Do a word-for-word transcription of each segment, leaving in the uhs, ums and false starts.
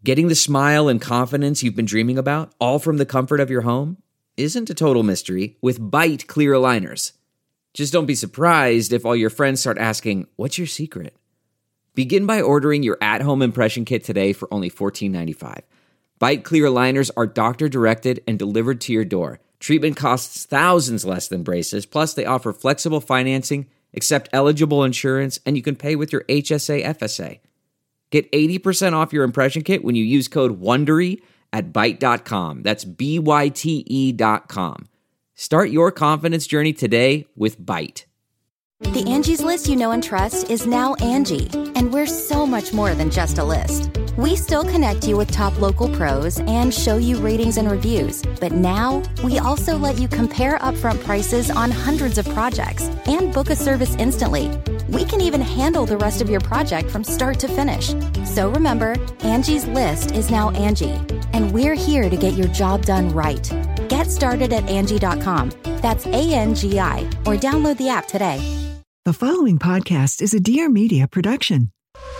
Getting the smile and confidence you've been dreaming about, all from the comfort of your home, isn't a total mystery with Byte clear aligners. Just don't be surprised if all your friends start asking, "What's your secret?" Begin by ordering your at-home impression kit today for only fourteen ninety-five. Byte clear aligners are doctor-directed and delivered to your door. Treatment costs thousands less than braces, plus they offer flexible financing, accept eligible insurance, and you can pay with your H S A F S A. Get eighty percent off your impression kit when you use code WONDERY at byte dot com. That's B Y T E dot com. Start your confidence journey today with Byte. The Angie's List you know and trust is now Angie, and we're so much more than just a list. We still connect you with top local pros and show you ratings and reviews, but now we also let you compare upfront prices on hundreds of projects and book a service instantly. We can even handle the rest of your project from start to finish. So remember, Angie's List is now Angie, and we're here to get your job done right. Get started at Angie dot com. That's A N G I, or download the app today. The following podcast is a Dear Media production.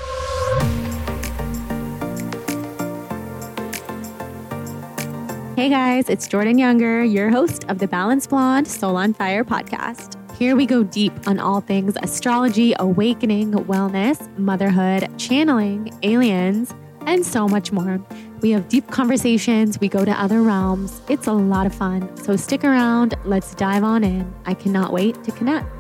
Hey guys, it's Jordan Younger, your host of the Balanced Blonde Soul on Fire podcast. Here we go deep on all things astrology, awakening, wellness, motherhood, channeling, aliens, and so much more. We have deep conversations, we go to other realms. It's a lot of fun. So stick around, let's dive on in. I cannot wait to connect.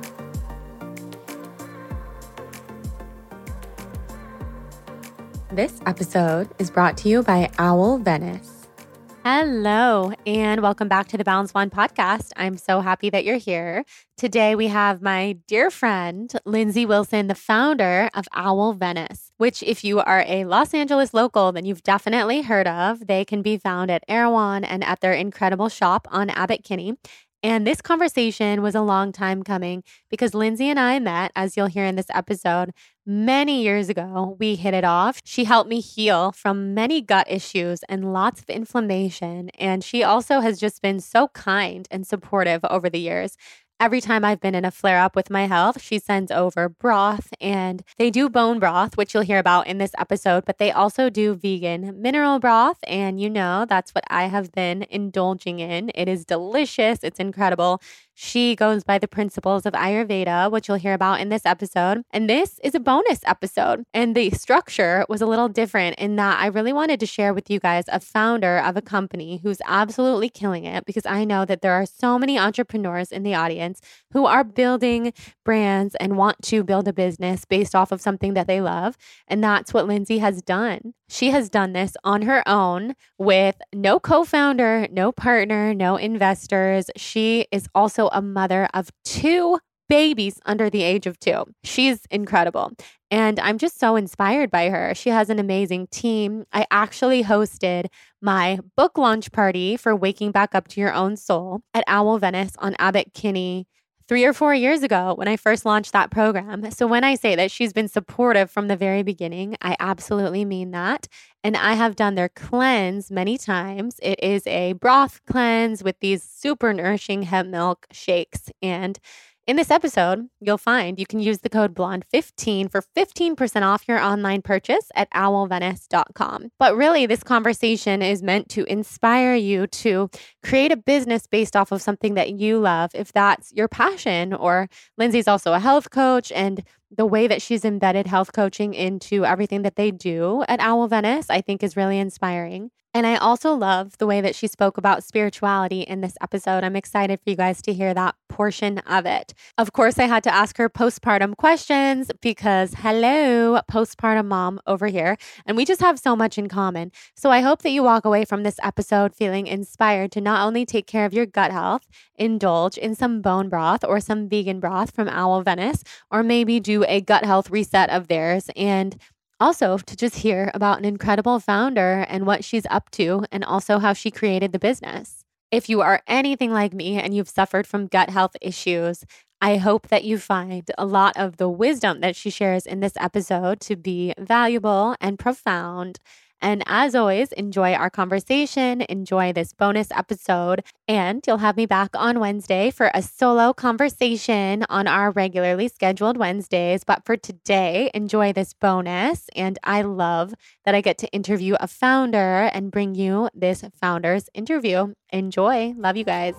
This episode is brought to you by Owl Venice. Hello, and welcome back to the Balanced Blonde podcast. I'm so happy that you're here. Today, we have my dear friend, Lindsay Wilson, the founder of Owl Venice, which if you are a Los Angeles local, then you've definitely heard of. They can be found at Erewhon and at their incredible shop on Abbot Kinney. And this conversation was a long time coming because Lindsay and I met, as you'll hear in this episode, many years ago. We hit it off. She helped me heal from many gut issues and lots of inflammation. And she also has just been so kind and supportive over the years. Every time I've been in a flare-up with my health, she sends over broth, and they do bone broth, which you'll hear about in this episode, but they also do vegan mineral broth, and you know, that's what I have been indulging in. It is delicious. It's incredible. She goes by the principles of Ayurveda, which you'll hear about in this episode. And this is a bonus episode. And the structure was a little different in that I really wanted to share with you guys a founder of a company who's absolutely killing it, because I know that there are so many entrepreneurs in the audience who are building brands and want to build a business based off of something that they love. And that's what Lindsay has done. She has done this on her own with no co-founder, no partner, no investors. She is also a mother of two babies under the age of two. She's incredible. And I'm just so inspired by her. She has an amazing team. I actually hosted my book launch party for Waking Back Up to Your Own Soul at Owl Venice on Abbot Kinney three or four years ago when I first launched that program. So when I say that she's been supportive from the very beginning, I absolutely mean that. And I have done their cleanse many times. It is a broth cleanse with these super nourishing hemp milk shakes. And in this episode, you'll find you can use the code blonde fifteen for fifteen percent off your online purchase at owl venice dot com. But really, this conversation is meant to inspire you to create a business based off of something that you love, if that's your passion. Or Lindsay's also a health coach, and the way that she's embedded health coaching into everything that they do at Owl Venice, I think is really inspiring. And I also love the way that she spoke about spirituality in this episode. I'm excited for you guys to hear that portion of it. Of course, I had to ask her postpartum questions because, hello, postpartum mom over here. And we just have so much in common. So I hope that you walk away from this episode feeling inspired to not only take care of your gut health, indulge in some bone broth or some vegan broth from Owl Venice, or maybe do a gut health reset of theirs, and also to just hear about an incredible founder and what she's up to, and also how she created the business. If you are anything like me and you've suffered from gut health issues, I hope that you find a lot of the wisdom that she shares in this episode to be valuable and profound. And as always, enjoy our conversation, enjoy this bonus episode, and you'll have me back on Wednesday for a solo conversation on our regularly scheduled Wednesdays. But for today, enjoy this bonus. And I love that I get to interview a founder and bring you this founder's interview. Enjoy. Love you guys.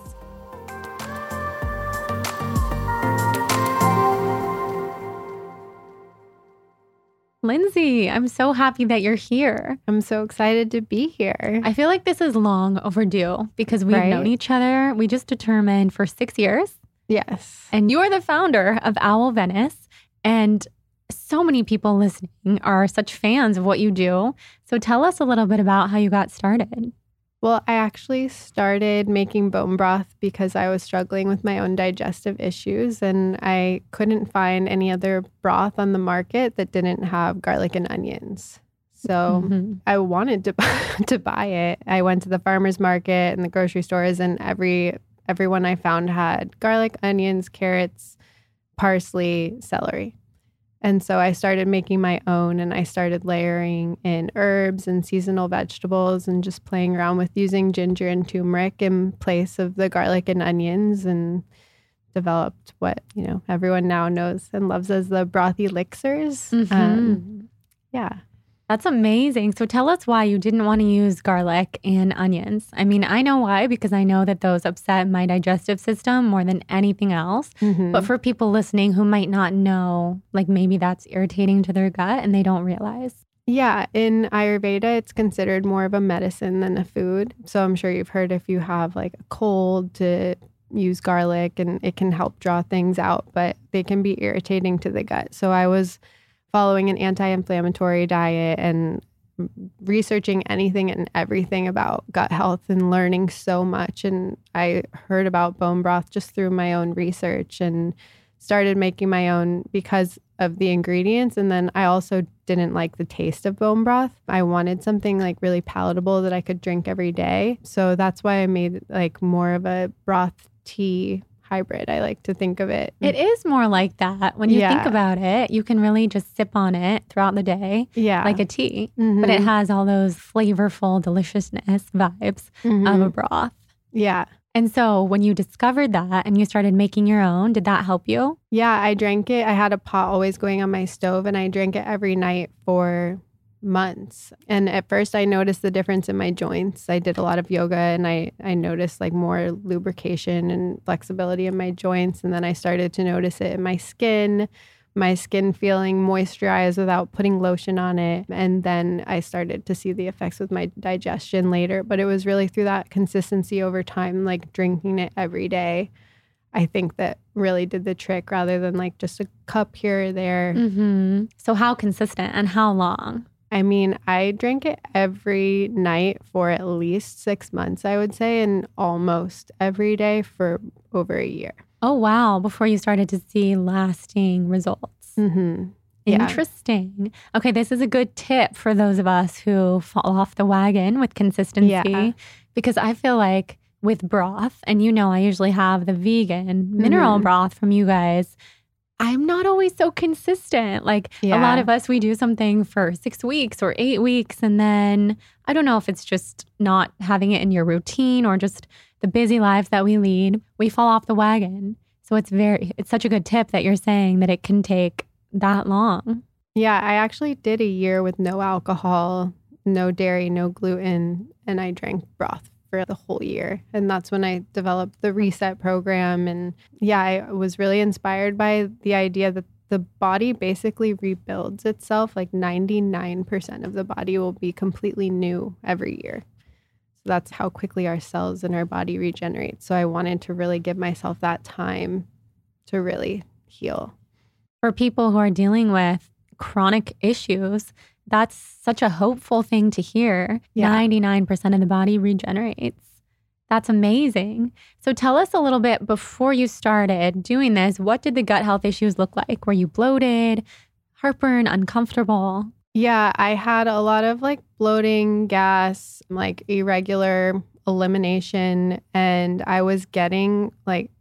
Lindsay, I'm so happy that you're here. I'm so excited to be here. I feel like this is long overdue because we've Right? known each other. We just determined for six years. Yes. And you're the founder of Owl Venice. And so many people listening are such fans of what you do. So tell us a little bit about how you got started. Well, I actually started making bone broth because I was struggling with my own digestive issues and I couldn't find any other broth on the market that didn't have garlic and onions. So Mm-hmm. I wanted to to buy it. I went to the farmer's market and the grocery stores and every everyone I found had garlic, onions, carrots, parsley, celery. And so I started making my own and I started layering in herbs and seasonal vegetables and just playing around with using ginger and turmeric in place of the garlic and onions and developed what, you know, everyone now knows and loves as the broth elixirs. Mhm. Um, yeah. That's amazing. So tell us why you didn't want to use garlic and onions. I mean, I know why, because I know that those upset my digestive system more than anything else. Mhm. But for people listening who might not know, like maybe that's irritating to their gut and they don't realize. Yeah, in Ayurveda, it's considered more of a medicine than a food. So I'm sure you've heard if you have like a cold to use garlic and it can help draw things out, but they can be irritating to the gut. So I was following an anti-inflammatory diet and researching anything and everything about gut health and learning so much. And I heard about bone broth just through my own research and started making my own because of the ingredients. And then I also didn't like the taste of bone broth. I wanted something like really palatable that I could drink every day. So that's why I made like more of a broth tea hybrid. I like to think of it. It is more like that. When you Yeah. think about it, you can really just sip on it throughout the day Yeah. like a tea. Mhm. But it has all those flavorful deliciousness vibes Mhm. of a broth. Yeah. And so when you discovered that and you started making your own, did that help you? Yeah, I drank it. I had a pot always going on my stove and I drank it every night for months. And at first I noticed the difference in my joints. I did a lot of yoga and I, I noticed like more lubrication and flexibility in my joints. And then I started to notice it in my skin, my skin feeling moisturized without putting lotion on it. And then I started to see the effects with my digestion later. But it was really through that consistency over time, like drinking it every day, I think that really did the trick rather than like just a cup here or there. Mm-hmm. So how consistent and how long? I mean, I drank it every night for at least six months, I would say, and almost every day for over a year. Oh, wow. Before you started to see lasting results. Mm-hmm. Yeah. Interesting. Okay, this is a good tip for those of us who fall off the wagon with consistency. Yeah. Because I feel like with broth, and you know I usually have the vegan mineral Mhm. broth from you guys, I'm not always so consistent. Like a Yeah. lot of us, we do something for six weeks or eight weeks. And then I don't know if it's just not having it in your routine or just the busy lives that we lead. We fall off the wagon. So it's very, it's such a good tip that you're saying that it can take that long. Yeah, I actually did a year with no alcohol, no dairy, no gluten, and I drank broth for the whole year. And that's when I developed the Reset program. And yeah, I was really inspired by the idea that the body basically rebuilds itself. Like ninety-nine percent of the body will be completely new every year. So that's how quickly our cells in our body regenerate. So I wanted to really give myself that time to really heal. For people who are dealing with chronic issues, that's such a hopeful thing to hear. Yeah. ninety-nine percent of the body regenerates. That's amazing. So tell us a little bit before you started doing this, what did the gut health issues look like? Were you bloated, heartburn, uncomfortable? Yeah, I had a lot of like bloating, gas, like irregular elimination, and I was getting like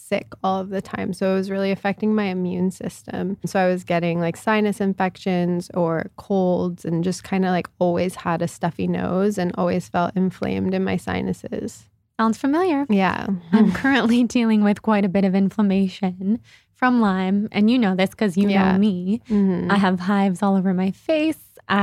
sick all of the time. So it was really affecting my immune system. So I was getting like sinus infections or colds and just kind of like always had a stuffy nose and always felt inflamed in my sinuses. Sounds familiar. Yeah. I'm currently dealing with quite a bit of inflammation from Lyme. And you know this because you Yeah. know me. Mm-hmm. I have hives all over my face.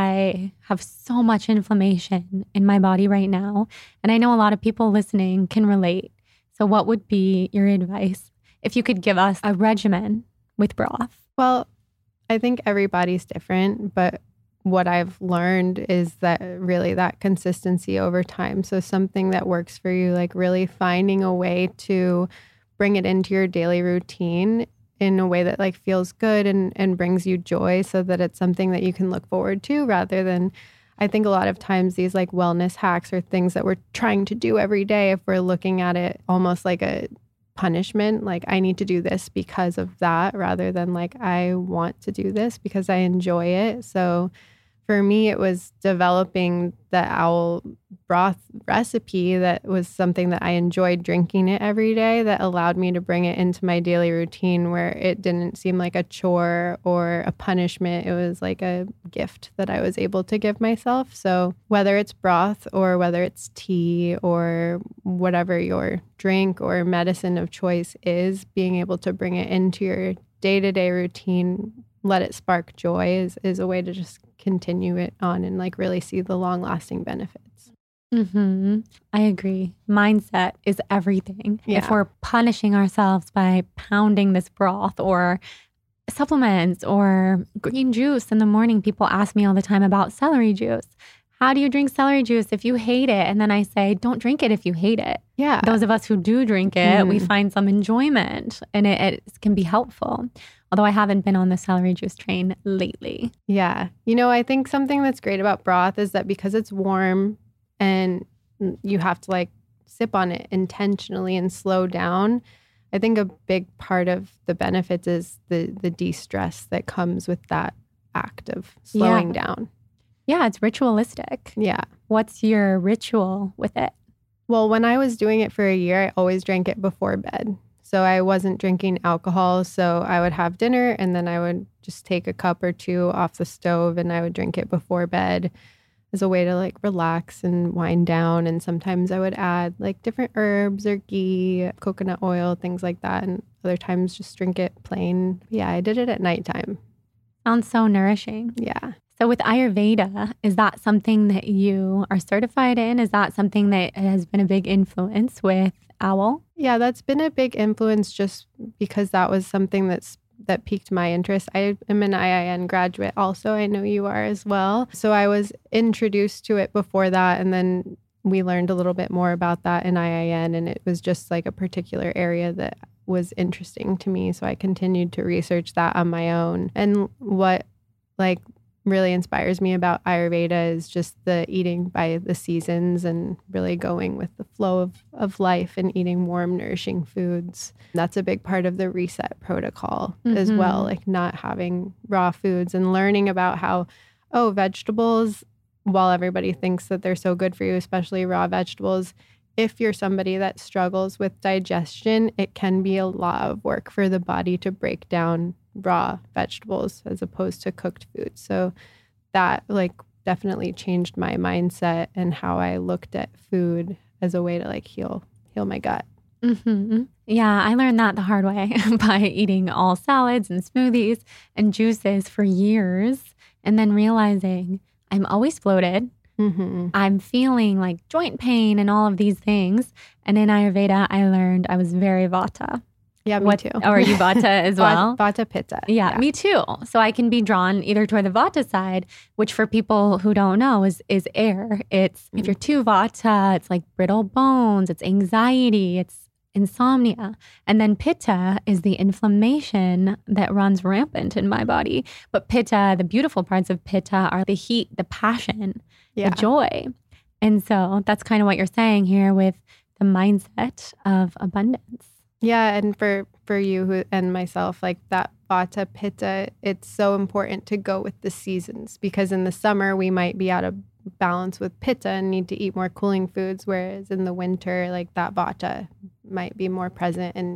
I have so much inflammation in my body right now. And I know a lot of people listening can relate. So what would be your advice if you could give us a regimen with broth? Well, I think everybody's different, but what I've learned is that really that consistency over time. So something that works for you, like really finding a way to bring it into your daily routine in a way that like feels good and, and brings you joy so that it's something that you can look forward to rather than, I think a lot of times these like wellness hacks or things that we're trying to do every day, if we're looking at it almost like a punishment, like I need to do this because of that rather than like I want to do this because I enjoy it. So for me, it was developing the owl broth recipe that was something that I enjoyed drinking it every day that allowed me to bring it into my daily routine where it didn't seem like a chore or a punishment. It was like a gift that I was able to give myself. So whether it's broth or whether it's tea or whatever your drink or medicine of choice is, being able to bring it into your day-to-day routine, let it spark joy is, is a way to just continue it on and like really see the long lasting benefits. Mm-hmm. I agree. Mindset is everything. Yeah. If we're punishing ourselves by pounding this broth or supplements or green juice in the morning, people ask me all the time about celery juice. How do you drink celery juice if you hate it? And then I say, don't drink it if you hate it. Yeah. Those of us who do drink it, Mm. we find some enjoyment and it, it can be helpful. Although I haven't been on the celery juice train lately. Yeah. You know, I think something that's great about broth is that because it's warm and you have to like sip on it intentionally and slow down, I think a big part of the benefits is the the de-stress that comes with that act of slowing Yeah. down. Yeah, it's ritualistic. Yeah. What's your ritual with it? Well, when I was doing it for a year, I always drank it before bed. So I wasn't drinking alcohol. So I would have dinner and then I would just take a cup or two off the stove and I would drink it before bed as a way to like relax and wind down. And sometimes I would add like different herbs or ghee, coconut oil, things like that. And other times just drink it plain. Yeah, I did it at nighttime. Sounds so nourishing. Yeah. So with Ayurveda, is that something that you are certified in? Is that something that has been a big influence with Owl? Yeah, that's been a big influence just because that was something that's that piqued my interest. I am an I I N graduate also. I know you are as well. So I was introduced to it before that, and then we learned a little bit more about that in I I N, and it was just like a particular area that was interesting to me. So I continued to research that on my own. And what like really inspires me about Ayurveda is just the eating by the seasons and really going with the flow of, of life and eating warm, nourishing foods. That's a big part of the reset protocol mm-hmm. as well, like not having raw foods and learning about how, oh, vegetables, while everybody thinks that they're so good for you, especially raw vegetables, if you're somebody that struggles with digestion, it can be a lot of work for the body to break down raw vegetables as opposed to cooked food. So that like definitely changed my mindset and how I looked at food as a way to like heal heal my gut. Mm-hmm. Yeah, I learned that the hard way by eating all salads and smoothies and juices for years and then realizing I'm always bloated. Mm-hmm. I'm feeling like joint pain and all of these things. And in Ayurveda, I learned I was very Vata. Yeah, me what, too. Or are you Vata as well? Vata Pitta. Yeah, yeah, me too. So I can be drawn either toward the Vata side, which for people who don't know is is air. It's mm-hmm. if you're too Vata, it's like brittle bones, it's anxiety, it's insomnia. And then Pitta is the inflammation that runs rampant in my body. But Pitta, the beautiful parts of Pitta are the heat, the passion, yeah. the joy. And so that's kind of what you're saying here with the mindset of abundance. Yeah, and for, for you who, and myself, like that Vata Pitta, it's so important to go with the seasons because in the summer we might be out of balance with Pitta and need to eat more cooling foods, whereas in the winter, like that Vata might be more present and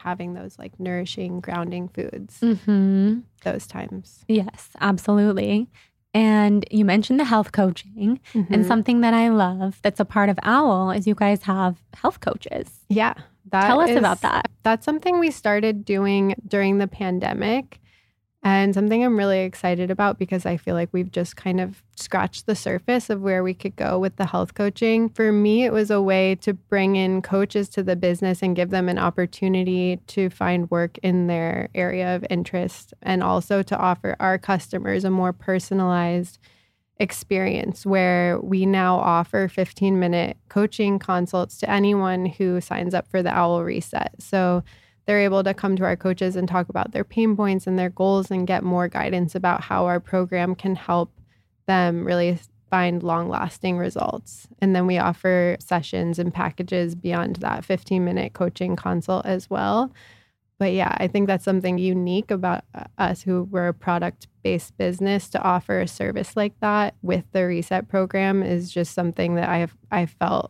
having those like nourishing, grounding foods Mm-hmm. those times. Yes, absolutely. And you mentioned the health coaching, Mm-hmm. and something that I love that's a part of OWL is you guys have health coaches. Yeah. That Tell us is- about that. That's something we started doing during the pandemic, and something I'm really excited about because I feel like we've just kind of scratched the surface of where we could go with the health coaching. For me, it was a way to bring in coaches to the business and give them an opportunity to find work in their area of interest, and also to offer our customers a more personalized experience where we now offer fifteen minute coaching consults to anyone who signs up for the OWL Reset. So they're able to come to our coaches and talk about their pain points and their goals and get more guidance about how our program can help them really find long lasting results. And then we offer sessions and packages beyond that fifteen minute coaching consult as well. But yeah, I think that's something unique about us who were a product-based business to offer a service like that with the Reset program is just something that I have I felt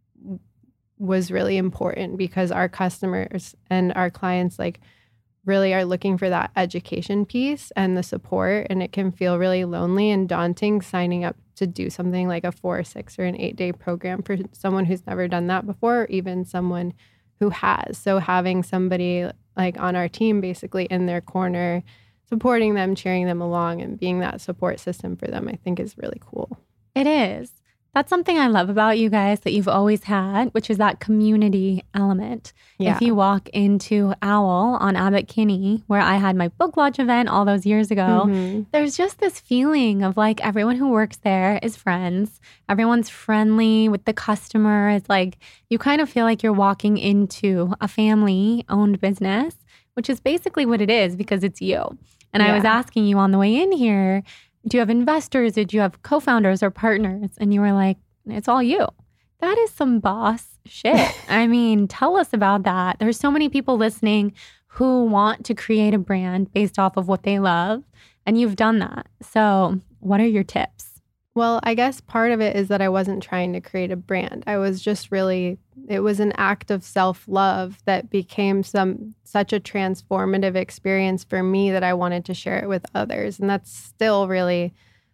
was really important because our customers and our clients like really are looking for that education piece and the support, and it can feel really lonely and daunting signing up to do something like a four, six, or an eight-day program for someone who's never done that before, or even someone who has. So having somebody like on our team basically in their corner, supporting them, cheering them along, and being that support system for them, I think is really cool. It is. That's something I love about you guys that you've always had, which is that community element. Yeah. If you walk into OWL on Abbot Kinney, where I had my book launch event all those years ago, Mhm. there's just this feeling of like everyone who works there is friends. Everyone's friendly with the customer. It's like you kind of feel like you're walking into a family-owned business, which is basically what it is because it's you. And I was Yeah. asking you on the way in here, do you have investors? Did you have co-founders or partners? And you were like, it's all you. That is some boss shit. I mean, tell us about that. There's so many people listening who want to create a brand based off of what they love. And you've done that. So what are your tips? Well, I guess part of it is that I wasn't trying to create a brand. I was just really, it was an act of self-love that became some such a transformative experience for me that I wanted to share it with others. And that's still really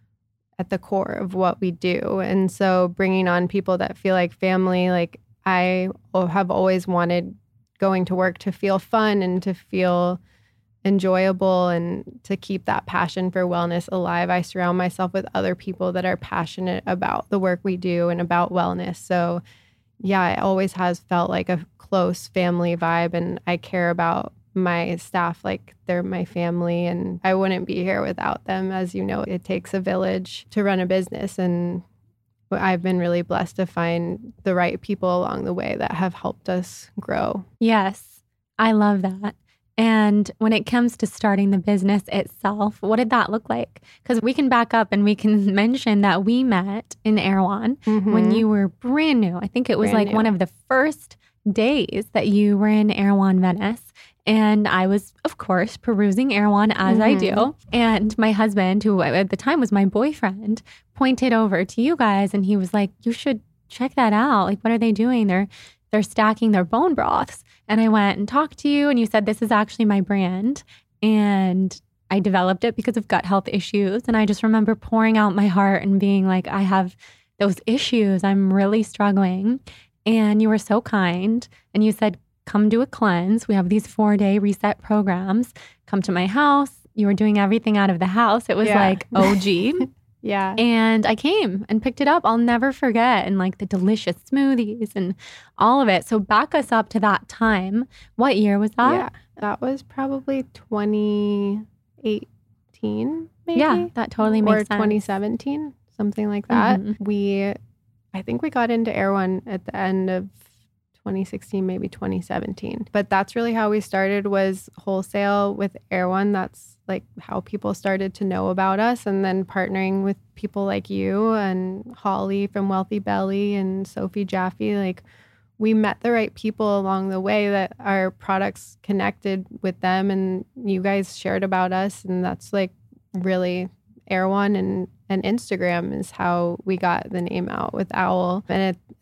at the core of what we do. And so bringing on people that feel like family, like I have always wanted going to work to feel fun and to feel enjoyable and to keep that passion for wellness alive. I surround myself with other people that are passionate about the work we do and about wellness. So yeah, it always has felt like a close family vibe, and I care about my staff like they're my family, and I wouldn't be here without them. As you know, it takes a village to run a business, and I've been really blessed to find the right people along the way that have helped us grow. Yes, I love that. And when it comes to starting the business itself, what did that look like? Because we can back up and we can mention that we met in Erewhon Mm-hmm. when you were brand new. I think it was Brand like new. one of the first days that you were in Erewhon, Venice. And I was, of course, perusing Erewhon as I Mm-hmm. do. And my husband, who at the time was my boyfriend, pointed over to you guys and he was like, you should check that out. Like, what are they doing? They're they're stacking their bone broths. And I went and talked to you and you said, this is actually my brand. And I developed it because of gut health issues. And I just remember pouring out my heart and being like, I have those issues. I'm really struggling. And you were so kind. And you said, come do a cleanse. We have these four day reset programs. Come to my house. You were doing everything out of the house. It was Yeah. like O G. Yeah. And I came and picked it up. I'll never forget. And like the delicious smoothies and all of it. So back us up to that time. What year was that? Yeah. That was probably twenty eighteen, maybe. Yeah, that totally makes or sense. twenty seventeen, something like that. Mhm. We, I think we got into Erewhon at the end of twenty sixteen, maybe twenty seventeen. But that's really how we started, was wholesale with Erewhon. That's like how people started to know about us, and then partnering with people like you and Holly from Wealthy Belly and Sophie Jaffe. Like, we met the right people along the way that our products connected with them, and you guys shared about us. And that's like really Erewhon and, and Instagram is how we got the name out with OWL. And it,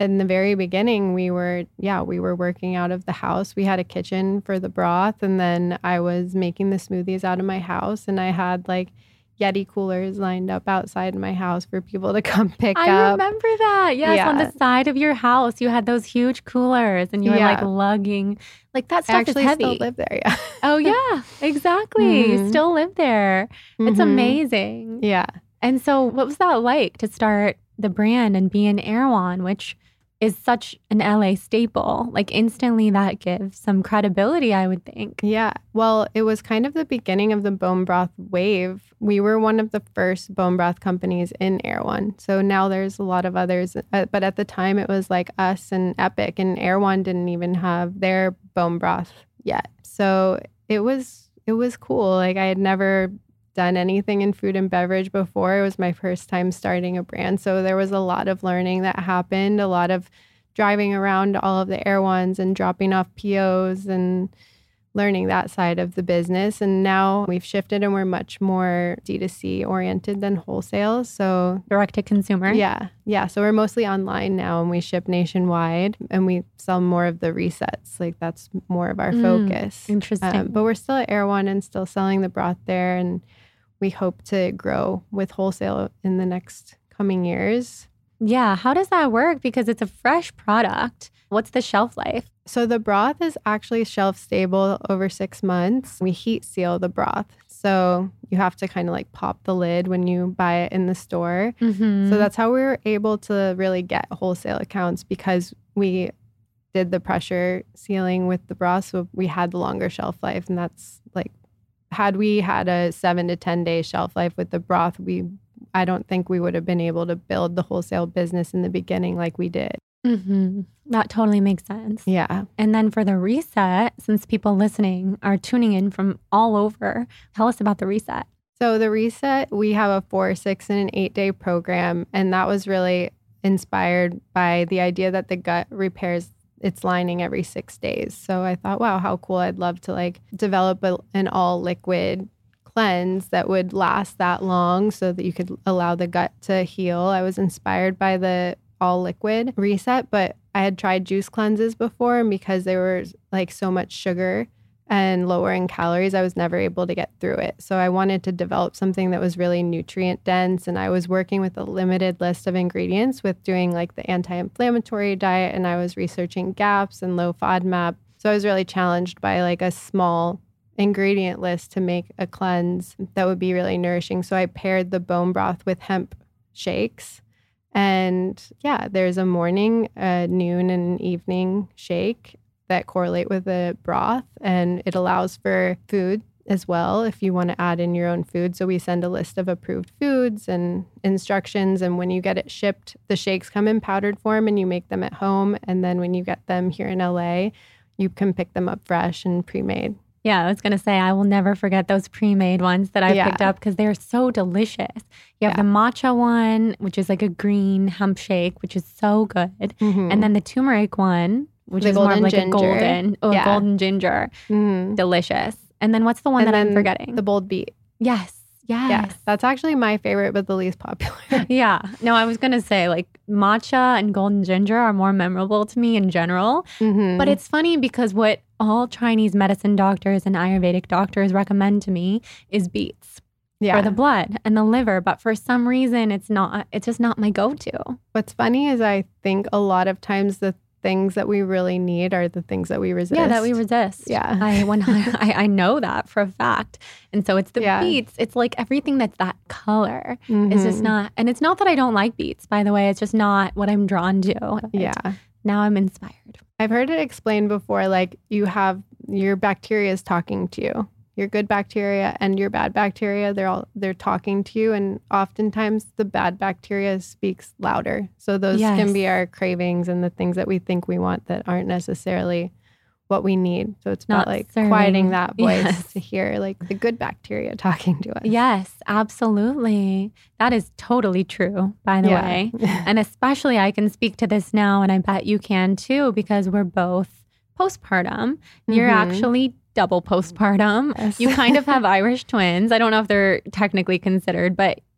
in the very beginning, we were, yeah, we were working out of the house. We had a kitchen for the broth, and then I was making the smoothies out of my house, and I had like Yeti coolers lined up outside my house for people to come pick I up. I remember that. Yes, yeah. on the side of your house, you had those huge coolers, and you were yeah. like lugging. Like that stuff I actually is heavy. still live there, yeah. Oh yeah, exactly. Mm-hmm. You still live there. It's Mm-hmm. amazing. Yeah. And so, what was that like to start the brand and be in Erewhon, which is such an L A staple? Like instantly, that gives some credibility, I would think. Yeah. Well, it was kind of the beginning of the bone broth wave. We were one of the first bone broth companies in Erewhon. So now there's a lot of others. Uh, but at the time, it was like us and Epic, and Erewhon didn't even have their bone broth yet. So it was it was cool. Like I had never done anything in food and beverage before. It was my first time starting a brand. So there was a lot of learning that happened, a lot of driving around all of the Erewhons and dropping off P Os and learning that side of the business. And now we've shifted and we're much more D two C oriented than wholesale. So direct to consumer. Yeah. Yeah. So we're mostly online now, and we ship nationwide, and we sell more of the resets. Like that's more of our Mm, focus. interesting. Um, but we're still at Erewhon and still selling the broth there. And we hope to grow with wholesale in the next coming years. Yeah. How does that work? Because it's a fresh product. What's the shelf life? So the broth is actually shelf stable over six months. We heat seal the broth. So you have to kind of like pop the lid when you buy it in the store. Mm-hmm. So that's how we were able to really get wholesale accounts, because we did the pressure sealing with the broth. So we had the longer shelf life. And that's like, had we had a seven to ten day shelf life with the broth, we, I don't think we would have been able to build the wholesale business in the beginning like we did. Mm-hmm. That totally makes sense. Yeah. And then for the reset, since people listening are tuning in from all over, tell us about the reset. So the reset, we have a four, six, and an eight day program. And that was really inspired by the idea that the gut repairs its lining every six days. So I thought, wow, how cool. I'd love to like develop a, an all liquid cleanse that would last that long so that you could allow the gut to heal. I was inspired by the all liquid reset, but I had tried juice cleanses before, and because they were like so much sugar and lower in calories, I was never able to get through it. So I wanted to develop something that was really nutrient dense, and I was working with a limited list of ingredients with doing like the anti-inflammatory diet, and I was researching GAPS and low FODMAP. So I was really challenged by like a small ingredient list to make a cleanse that would be really nourishing. So I paired the bone broth with hemp shakes. And yeah, there's a morning, a noon, and an evening shake that correlate with the broth, and it allows for food as well if you want to add in your own food. So we send a list of approved foods and instructions, and when you get it shipped, the shakes come in powdered form and you make them at home. And then when you get them here in L A, you can pick them up fresh and pre-made. Yeah, I was going to say, I will never forget those pre-made ones that I Yeah. picked up because they're so delicious. You have Yeah. the matcha one, which is like a green hemp shake, which is so good. Mm-hmm. And then the turmeric one, which The is more of golden like ginger. a golden, oh, Yeah. golden ginger. Mm-hmm. Delicious. And then what's the one And that I'm then forgetting? The bold beet. yes. Yes. Yes. That's actually my favorite, but the least popular. Yeah. No, I was going to say like matcha and golden ginger are more memorable to me in general. Mm-hmm. But it's funny because what all Chinese medicine doctors and Ayurvedic doctors recommend to me is beets yeah. for the blood and the liver. But for some reason, it's not, it's just not my go-to. What's funny is I think a lot of times the things that we really need are the things that we resist. Yeah, that we resist. Yeah. I, when I, I know that for a fact. And so it's the Yeah. beets. It's like everything that's that color Mhm. is just not, and it's not that I don't like beets, by the way. It's just not what I'm drawn to. Yeah. Now I'm inspired. I've heard it explained before, like you have your bacteria is talking to you. Your good bacteria and your bad bacteria, they're all they're talking to you, and oftentimes the bad bacteria speaks louder. So those Yes. can be our cravings and the things that we think we want that aren't necessarily what we need. So it's Not about like serving. quieting that voice Yes. to hear like the good bacteria talking to us. Yes, absolutely. That is totally true, by the Yeah. way. And especially I can speak to this now, and I bet you can too, because we're both postpartum. You're Mhm. actually double postpartum. Yes. You kind of have Irish twins. I don't know if they're technically considered, but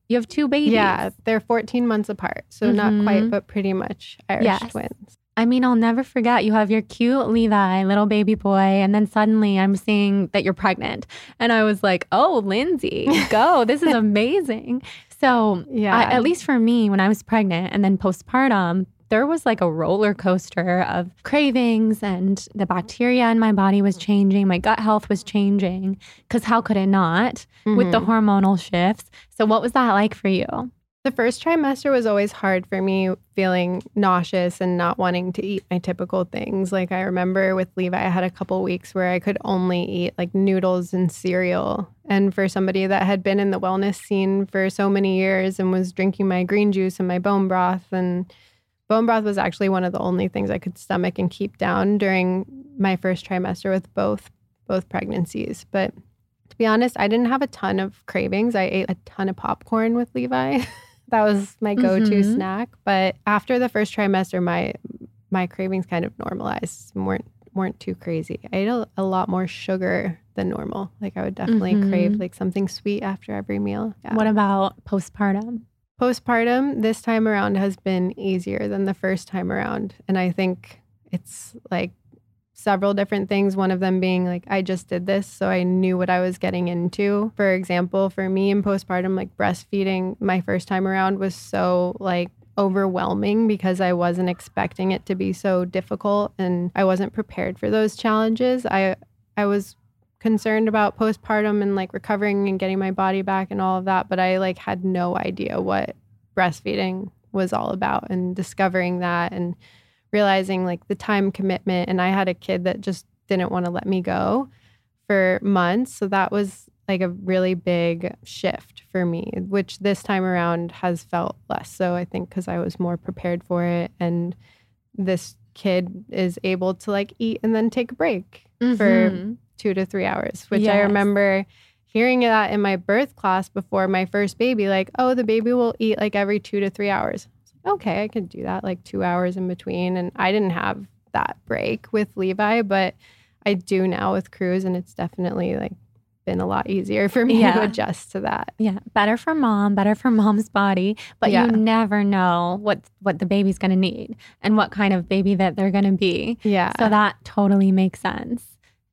You have two babies. Yeah, they're fourteen months apart. So mm-hmm. not quite, but pretty much Irish yes. twins. I mean, I'll never forget. You have your cute Levi, little baby boy, and then suddenly I'm seeing that you're pregnant. And I was like, oh, Lindsay, go. This is amazing. So yeah. I, at least for me, when I was pregnant and then postpartum, there was like a roller coaster of cravings, and the bacteria in my body was changing. My gut health was changing, because how could it not mm-hmm. with the hormonal shifts? So what was that like for you? The first trimester was always hard for me, feeling nauseous and not wanting to eat my typical things. Like I remember with Levi, I had a couple weeks where I could only eat like noodles and cereal. And for somebody that had been in the wellness scene for so many years and was drinking my green juice and my bone broth, and bone broth was actually one of the only things I could stomach and keep down during my first trimester with both both pregnancies. But to be honest, I didn't have a ton of cravings. I ate a ton of popcorn with Levi. That was my go-to mm-hmm. snack. But after the first trimester, my my cravings kind of normalized and weren't weren't too crazy. I ate a, a lot more sugar than normal. Like I would definitely mm-hmm. crave like something sweet after every meal. Yeah. What about postpartum? Postpartum, this time around has been easier than the first time around. And I think it's like several different things. One of them being like, I just did this, so I knew what I was getting into. For example, for me in postpartum, like breastfeeding my first time around was so like overwhelming because I wasn't expecting it to be so difficult and I wasn't prepared for those challenges. I I was concerned about postpartum and like recovering and getting my body back and all of that, but I like had no idea what breastfeeding was all about, and discovering that and realizing like the time commitment. And I had a kid that just didn't want to let me go for months. So that was like a really big shift for me, which this time around has felt less so, I think, because I was more prepared for it. And this kid is able to like eat and then take a break mm-hmm. for two to three hours, which yes. I remember hearing that in my birth class before my first baby, like, oh, the baby will eat like every two to three hours. Okay, I could do that, like two hours in between. And I didn't have that break with Levi, but I do now with Cruz, and it's definitely like been a lot easier for me yeah. to adjust to that. Yeah, better for mom, better for mom's body, but yeah. you never know what what the baby's going to need and what kind of baby that they're going to be. Yeah. So that totally makes sense.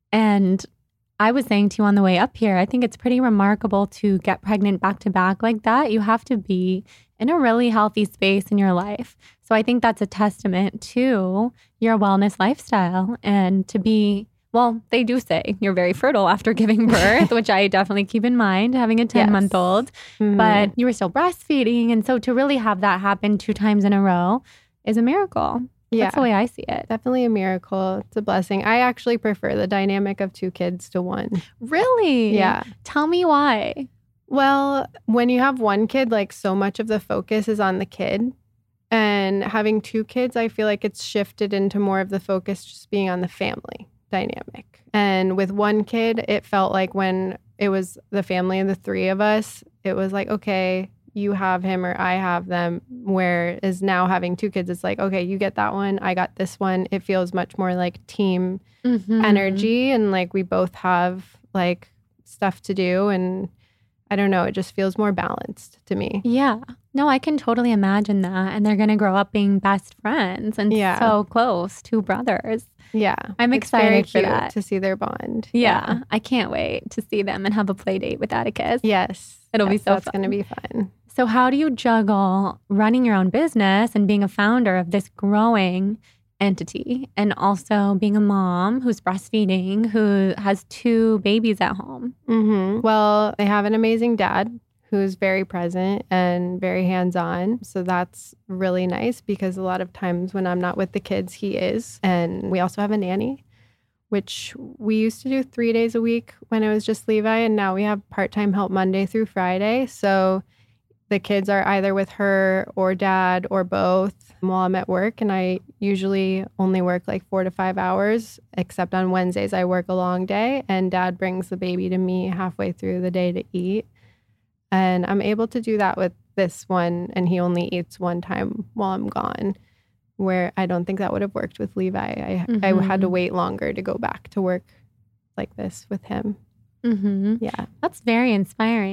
And I was saying to you on the way up here, I think it's pretty remarkable to get pregnant back to back like that. You have to be in a really healthy space in your life. So I think that's a testament to your wellness lifestyle, and to be, well, they do say you're very fertile after giving birth, which I definitely keep in mind, having a ten-month-old. Yes. Mm-hmm. But you were still breastfeeding. And so to really have that happen two times in a row is a miracle. Yeah. That's the way I see it. Definitely a miracle. It's a blessing. I actually prefer the dynamic of two kids to one. Really? Yeah. Tell me why. Well, when you have one kid, like so much of the focus is on the kid. And having two kids, I feel like it's shifted into more of the focus just being on the family dynamic. And with one kid, it felt like when it was the family of the three of us, it was like, okay, you have him or I have them. Whereas now having two kids, it's like, okay, you get that one, I got this one. It feels much more like team mm-hmm. energy, and like we both have like stuff to do, and I don't know, it just feels more balanced to me. Yeah. No, I can totally imagine that. And they're going to grow up being best friends and yeah. so close, two brothers. Yeah. I'm it's excited very for cute that. To see their bond. Yeah. yeah. I can't wait to see them and have a play date with Atticus. Yes. It'll yes, be so that's fun. going to be fun. So how do you juggle running your own business and being a founder of this growing entity, and also being a mom who's breastfeeding, who has two babies at home? Mm-hmm. Well, I have an amazing dad who's very present and very hands-on. So that's really nice, because a lot of times when I'm not with the kids, he is. And we also have a nanny, which we used to do three days a week when it was just Levi. And now we have part-time help Monday through Friday. So the kids are either with her or dad or both while I'm at work. And I usually only work like four to five hours, except on Wednesdays I work a long day, and dad brings the baby to me halfway through the day to eat. And I'm able to do that with this one, and he only eats one time while I'm gone, where I don't think that would have worked with Levi. I, mm-hmm. I had to wait longer to go back to work like this with him. Mm-hmm. Yeah. That's very inspiring.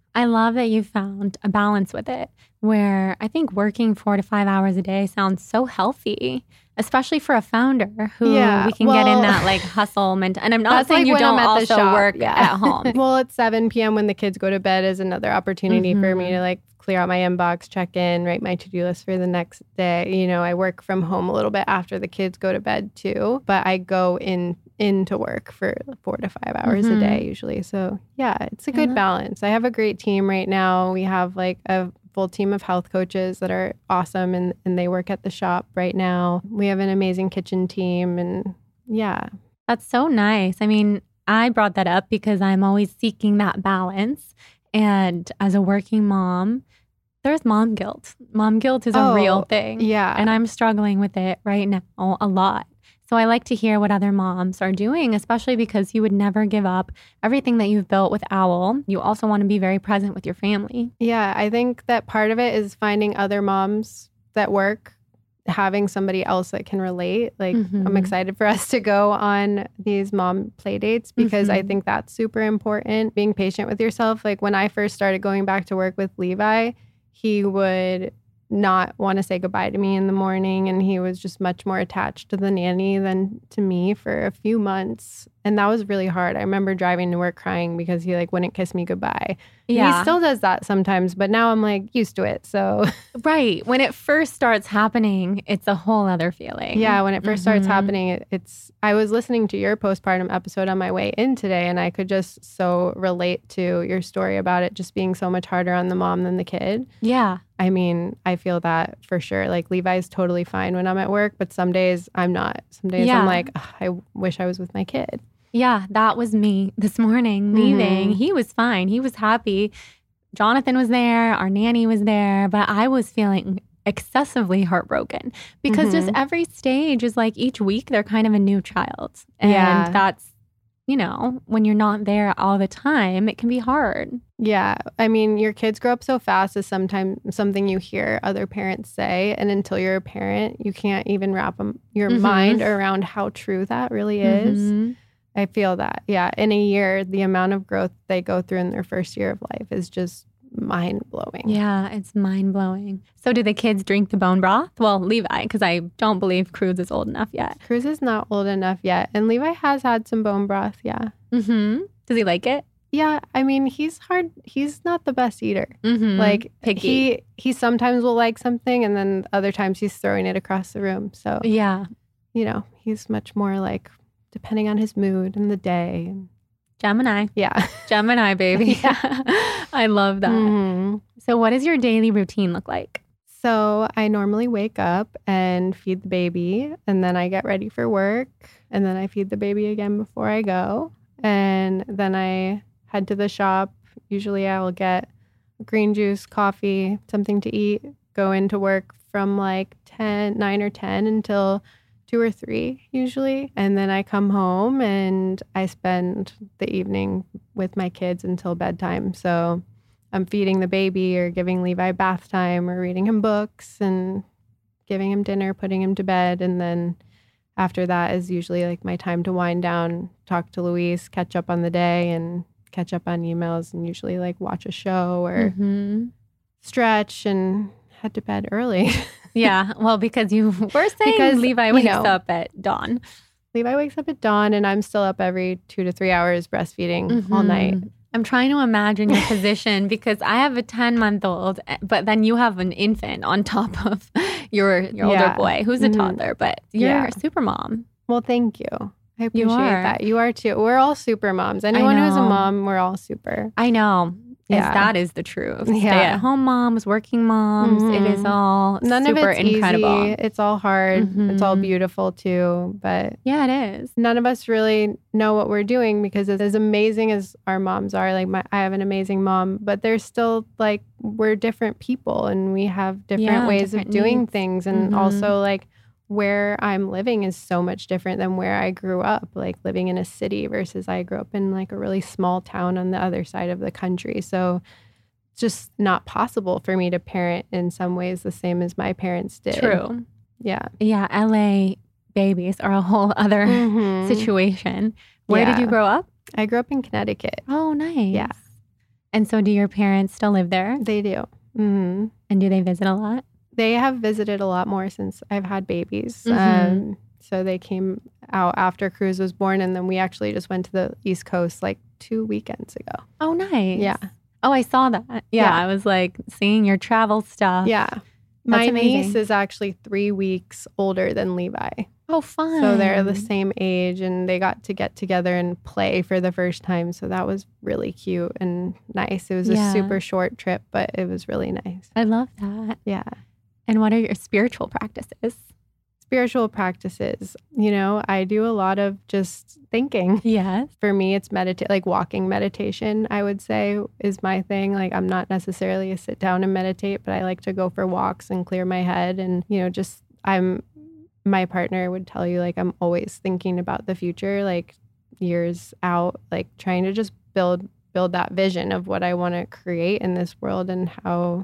I love that you found a balance with it, where I think working four to five hours a day sounds so healthy, especially for a founder who Yeah, we can well, get in that like hustle mentality. And I'm not That's saying like you when don't I'm at the also shop, work yeah. at home. Well, at seven p.m. when the kids go to bed is another opportunity for me to like clear out my inbox, check in, write my to-do list for the next day. You know, I work from home a little bit after the kids go to bed too, but I go in into work for four to five hours Mhm. a day usually. So yeah, it's a good love- balance. I have a great team right now. We have like a full team of health coaches that are awesome and, and they work at the shop right now. We have an amazing kitchen team and yeah. That's so nice. I mean, I brought that up because I'm always seeking that balance. And as a working mom, there's mom guilt. Mom guilt is a Oh, real thing. Yeah. And I'm struggling with it right now a lot. So I like to hear what other moms are doing, especially because you would never give up everything that you've built with Owl. You also want to be very present with your family. Yeah, I think that part of it is finding other moms that work, having somebody else that can relate. Like, Mhm. I'm excited for us to go on these mom play dates because I Mhm. think that's super important. Being patient with yourself. Like, when I first started going back to work with Levi, he would not want to say goodbye to me in the morning. And he was just much more attached to the nanny than to me for a few months. And that was really hard. I remember driving to work crying because he like wouldn't kiss me goodbye. Yeah. He still does that sometimes, but now I'm like used to it. So Right. When it first starts happening, it's a whole other feeling. yeah, when it 1st starts Mhm. happening, it, it's, I was listening to your postpartum episode on my way in today, and I could just so relate to your story about it just being so much harder on the mom than the kid. Yeah. I mean, I feel that for sure. Like Levi's totally fine when I'm at work, but some days I'm not. Some days Yeah. I'm like, "Ugh, I wish I was with my kid. Yeah, that was me this morning leaving. Mhm. He was fine. He was happy. Jonathan was there. Our nanny was there. But I was feeling excessively heartbroken because just Mhm. every stage is like each week they're kind of a new child. And Yeah. that's, you know, when you're not there all the time, it can be hard. Yeah. I mean, your kids grow up so fast is sometimes something you hear other parents say. And until you're a parent, you can't even wrap 'em- your Mhm. mind around how true that really is. Mhm. I feel that. Yeah. In a year, the amount of growth they go through in their first year of life is just mind blowing. Yeah, it's mind blowing. So, do the kids drink the bone broth? Well, Levi, because I don't believe Cruz is old enough yet. Cruz is not old enough yet. And Levi has had some bone broth. Yeah. Mm-hmm. Does he like it? Yeah. I mean, he's hard. He's not the best eater. Mm-hmm. Like picky. he he sometimes will like something and then other times he's throwing it across the room. So, Yeah. you know, he's much more like depending on his mood and the day. Gemini. Yeah. Gemini, baby. I love that. Mhm. So, what does your daily routine look like? So I normally wake up and feed the baby, and then I get ready for work, and then I feed the baby again before I go. And then I head to the shop. Usually I will get green juice, coffee, something to eat, go into work from like ten, nine or ten until two or three usually. And then I come home and I spend the evening with my kids until bedtime. So I'm feeding the baby or giving Levi bath time or reading him books and giving him dinner, putting him to bed. And then after that is usually like my time to wind down, talk to Luis, catch up on the day and catch up on emails and usually like watch a show or Mm-hmm. stretch and head to bed early. Yeah. Well, because you were saying Because, Levi you wakes know, up at dawn. Levi wakes up at dawn and I'm still up every two to three hours breastfeeding all Mhm. night. I'm trying to imagine your position because I have a ten month old, but then you have an infant on top of your, your older Yeah. boy who's a Mhm. toddler, but you're Yeah. a super mom. Well, thank you. I appreciate are. that. You are too. We're all super moms. Anyone who's a know. mom, we're all super. I know. Is Yeah. that is the truth. Yeah. Stay at home moms, working moms. It is Mhm. all None super of it's incredible. easy. It's all hard. It's all Mhm. beautiful too. But Yeah, it is. none of us really know what we're doing because as amazing as our moms are, like my, I have an amazing mom, but there's still like we're different people and we have different Yeah, ways different of doing needs. things. And Mhm. also like where I'm living is so much different than where I grew up, like living in a city versus I grew up in like a really small town on the other side of the country. So it's just not possible for me to parent in some ways the same as my parents did. True. Yeah. Yeah, L A babies are a whole other Mhm. situation. Where did Yeah. you grow up? I grew up in Connecticut. Oh, nice. Yeah. And so do your parents still live there? They do. Mm-hmm. And do they visit a lot? They have visited a lot more since I've had babies. Mm-hmm. Um, so they came out after Cruz was born, and then we actually just went to the East Coast like two weekends ago. Oh, nice. Yeah. Oh, I saw that. Yeah, Yeah. I was like seeing your travel stuff. Yeah. My amazing. niece is actually three weeks older than Levi. Oh, fun. So they're the same age, and they got to get together and play for the first time. So that was really cute and nice. It was Yeah. a super short trip, but it was really nice. I love that. Yeah. And what are your spiritual practices? Spiritual practices, you know, I do a lot of just thinking. Yes. For me, it's meditate, like walking meditation, I would say is my thing. Like I'm not necessarily a sit down and meditate, but I like to go for walks and clear my head. And, you know, just I'm, my partner would tell you, like, I'm always thinking about the future, like years out, like trying to just build, build that vision of what I want to create in this world and how,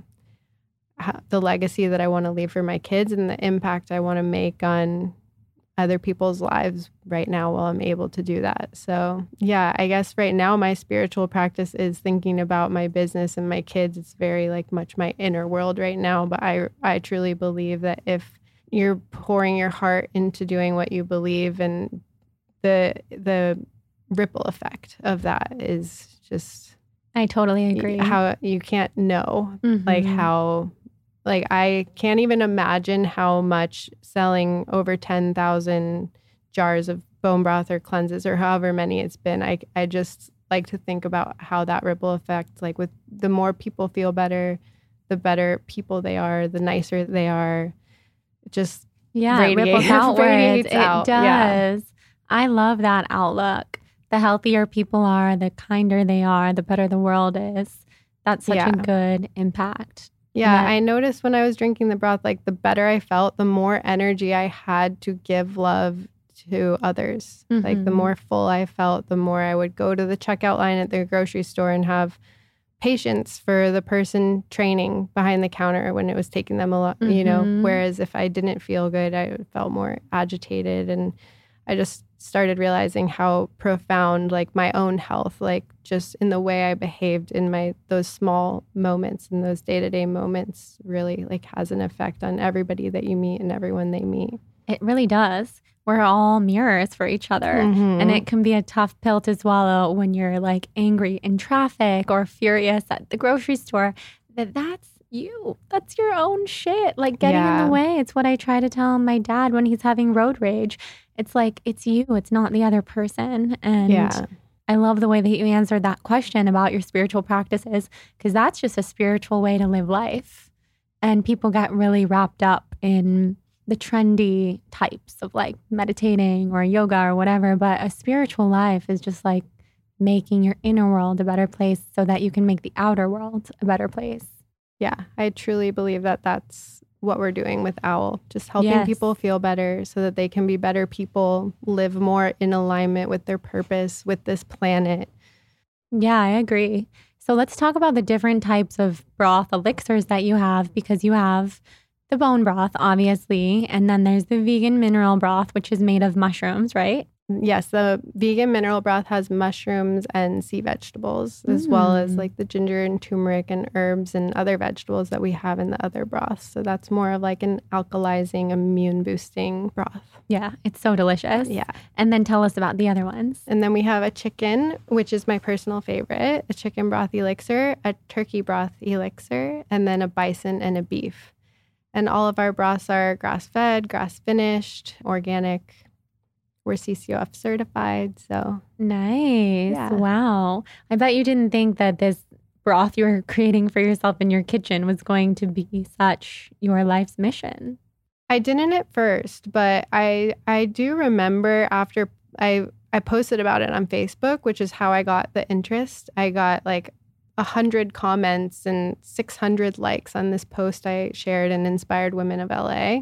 how the legacy that I want to leave for my kids and the impact I want to make on other people's lives right now while I'm able to do that. So yeah, I guess right now my spiritual practice is thinking about my business and my kids. It's very like much my inner world right now, but I I truly believe that if you're pouring your heart into doing what you believe, and the the ripple effect of that is just I totally agree. how you can't know Mhm. like how Like, I can't even imagine how much selling over ten thousand jars of bone broth or cleanses or however many it's been. I, I just like to think about how that ripple effect, like with the more people feel better, the better people they are, the nicer they are. It just Yeah, it radiate- ripples outwards. radiates It out. does. Yeah. I love that outlook. The healthier people are, the kinder they are, the better the world is. That's such Yeah. a good impact. Yeah, that- I noticed when I was drinking the broth, like the better I felt, the more energy I had to give love to others. Like the Mhm. more full I felt, the more I would go to the checkout line at the grocery store and have patience for the person training behind the counter when it was taking them a lot, you know. Mhm. Whereas if I didn't feel good, I felt more agitated, and I just started realizing how profound like my own health, like just in the way I behaved in my those small moments and those day-to-day moments really like has an effect on everybody that you meet and everyone they meet. It really does. We're all mirrors for each other. Mhm. And it can be a tough pill to swallow when you're like angry in traffic or furious at the grocery store. That that's you. That's your own shit. Like getting in Yeah. the way. It's what I try to tell my dad when he's having road rage. It's like, it's you. It's not the other person. And Yeah. I love the way that you answered that question about your spiritual practices, because that's just a spiritual way to live life. And people get really wrapped up in the trendy types of like meditating or yoga or whatever. But a spiritual life is just like making your inner world a better place so that you can make the outer world a better place. Yeah, I truly believe that that's what we're doing with Owl, just helping Yes. people feel better so that they can be better people, live more in alignment with their purpose, with this planet. Yeah, I agree. So let's talk about the different types of broth elixirs that you have, because you have the bone broth, obviously, and then there's the vegan mineral broth, which is made of mushrooms, right? Yes, the vegan mineral broth has mushrooms and sea vegetables, as well as Mm. like the ginger and turmeric and herbs and other vegetables that we have in the other broths. So that's more of like an alkalizing, immune boosting broth. Yeah, it's so delicious. Yeah. And then tell us about the other ones. And then we have a chicken, which is my personal favorite, a chicken broth elixir, a turkey broth elixir, and then a bison and a beef. And all of our broths are grass-fed, grass-finished, organic. We're C C O F certified, so Nice. Yeah. Wow. I bet you didn't think that this broth you were creating for yourself in your kitchen was going to be such your life's mission. I didn't at first, but I I do remember after I I posted about it on Facebook, which is how I got the interest. I got like a hundred comments and six hundred likes on this post I shared in Inspired Women of L A.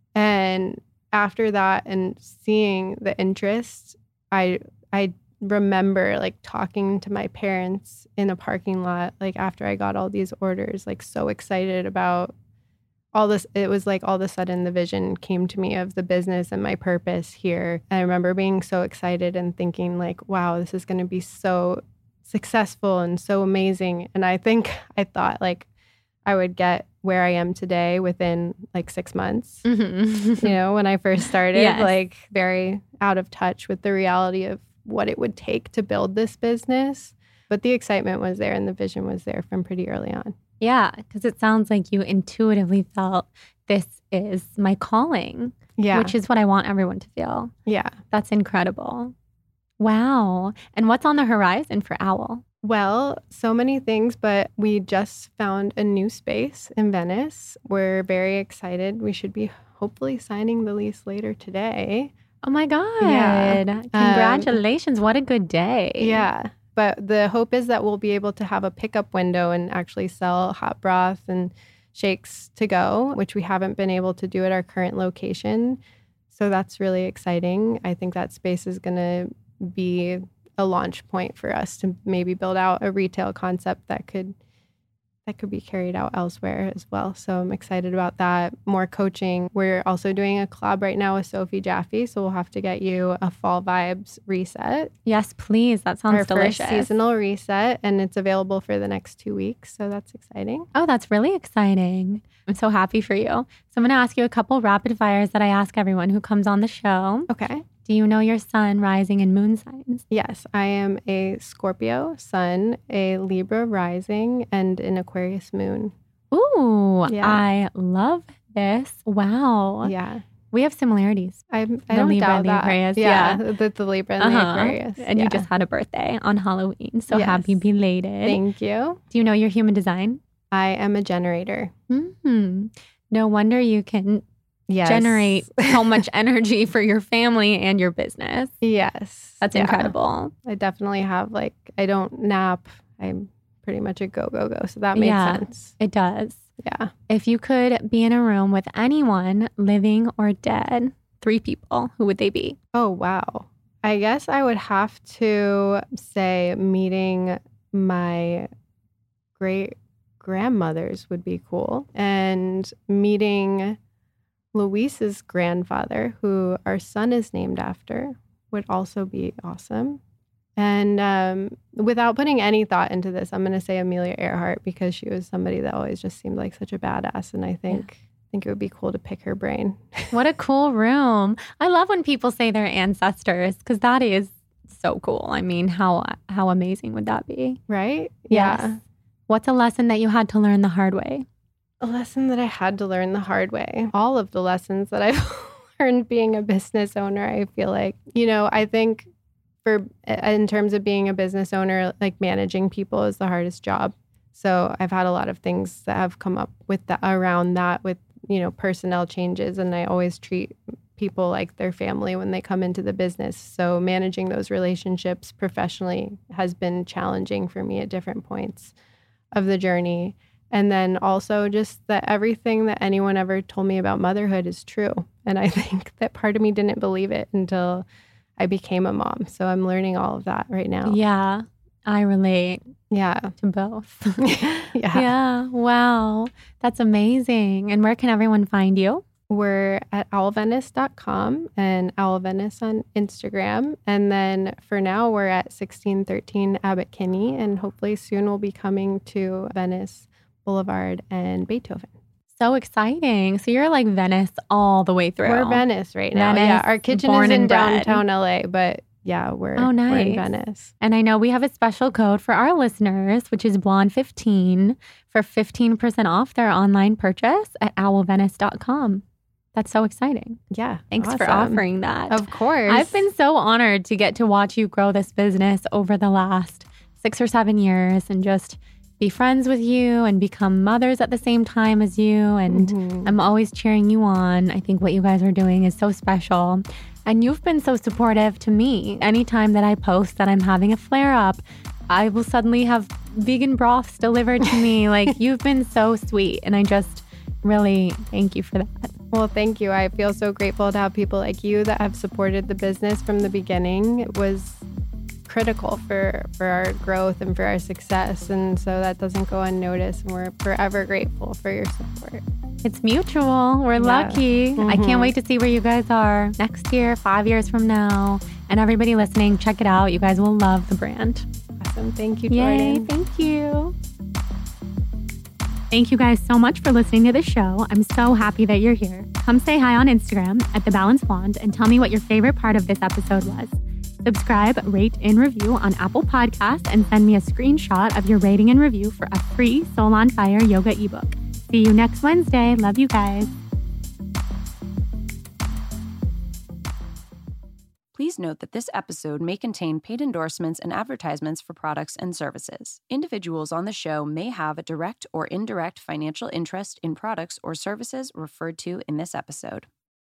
And after that and seeing the interest, I I remember like talking to my parents in a parking lot, like after I got all these orders, like so excited about all this. It was like all of a sudden the vision came to me of the business and my purpose here. And I remember being so excited and thinking like, wow, this is going to be so successful and so amazing. And I think I thought like I would get where I am today within like six months. Mm-hmm. You know, when I first started, Yes. like very out of touch with the reality of what it would take to build this business. But the excitement was there and the vision was there from pretty early on. Yeah, because it sounds like you intuitively felt this is my calling, Yeah. which is what I want everyone to feel. yeah. That's incredible. Wow. And what's on the horizon for Owl? Well, so many things, but we just found a new space in Venice. We're very excited. We should be hopefully signing the lease later today. Oh my God. Yeah. Congratulations. What a good day. Yeah. But the hope is that we'll be able to have a pickup window and actually sell hot broth and shakes to go, which we haven't been able to do at our current location. So that's really exciting. I think that space is going to be a launch point for us to maybe build out a retail concept that could that could be carried out elsewhere as well. So I'm excited about that. More coaching. We're also doing a collab right now with Sophie Jaffe, so we'll have to get you a Fall Vibes reset. Yes, please. That sounds Our delicious. first seasonal reset, and it's available for the next two weeks. So that's exciting. Oh, that's really exciting. I'm so happy for you. So I'm going to ask you a couple rapid fires that I ask everyone who comes on the show. Okay. Do you know your sun, rising, and moon signs? Yes, I am a Scorpio sun, a Libra rising, and an Aquarius moon. Ooh, Yeah. I love this. Wow. Yeah. We have similarities. I, I The don't Libra doubt and the that. Aquarius, Yeah, yeah. The, the Libra and the Uh-huh. Aquarius. And yeah. you just had a birthday on Halloween. So Yes. happy belated. Thank you. Do you know your human design? I am a generator. Hmm. No wonder you can Yes. generate so much energy for your family and your business. Yes. That's Yeah. incredible. I definitely have like, I don't nap. I'm pretty much a go, go, go. So that makes Yeah. sense. It does. Yeah. If you could be in a room with anyone, living or dead, three people, who would they be? Oh, wow. I guess I would have to say meeting my great grandmothers would be cool. And meeting Luis's grandfather, who our son is named after, would also be awesome. And um, without putting any thought into this, I'm going to say Amelia Earhart because she was somebody that always just seemed like such a badass. And I think I think it would be cool to pick her brain. What a cool room. I love when people say their ancestors because that is so cool. I mean, how how amazing would that be? Right? Yes. Yeah. What's a lesson that you had to learn the hard way? A lesson that I had to learn the hard way. All of the lessons that I've learned being a business owner, I feel like, you know, I think for in terms of being a business owner, like managing people is the hardest job. So I've had a lot of things that have come up with that around that with, you know, personnel changes. And I always treat people like their family when they come into the business. So managing those relationships professionally has been challenging for me at different points of the journey. And then also just that everything that anyone ever told me about motherhood is true. And I think that part of me didn't believe it until I became a mom. So I'm learning all of that right now. Yeah, I relate Yeah. to both. yeah. Yeah. Wow. That's amazing. And where can everyone find you? We're at owl venice dot com and owlvenice on Instagram. And then for now, we're at sixteen thirteen Abbot Kinney. And hopefully soon we'll be coming to Venice Boulevard and Beethoven. So exciting. So you're like Venice all the way through. We're Venice right now. Venice, yeah, our kitchen born is in and bred. downtown L A, but yeah, we're, Oh, we're in nice. Venice. And I know we have a special code for our listeners, which is blonde fifteen for fifteen percent off their online purchase at owl venice dot com. That's so exciting. Yeah. Thanks for awesome. offering that. Of course. I've been so honored to get to watch you grow this business over the last six or seven years and just be friends with you and become mothers at the same time as you. And Mhm. I'm always cheering you on. I think what you guys are doing is so special. And you've been so supportive to me. Anytime that I post that I'm having a flare up, I will suddenly have vegan broths delivered to me. Like, you've been so sweet. And I just really thank you for that. Well, thank you. I feel so grateful to have people like you that have supported the business from the beginning. It was critical for, for our growth and for our success. And so that doesn't go unnoticed. And we're forever grateful for your support. It's mutual. We're Yeah. lucky. I Mhm. can't wait to see where you guys are next year, five years from now. And everybody listening, check it out. You guys will love the brand. Awesome. Thank you, Yay, Jordan. thank you. Thank you guys so much for listening to the show. I'm so happy that you're here. Come say hi on Instagram at The Balanced Wand and tell me what your favorite part of this episode was. Subscribe, rate, and review on Apple Podcasts and send me a screenshot of your rating and review for a free Soul on Fire yoga ebook. See you next Wednesday. Love you guys. Please note that this episode may contain paid endorsements and advertisements for products and services. Individuals on the show may have a direct or indirect financial interest in products or services referred to in this episode.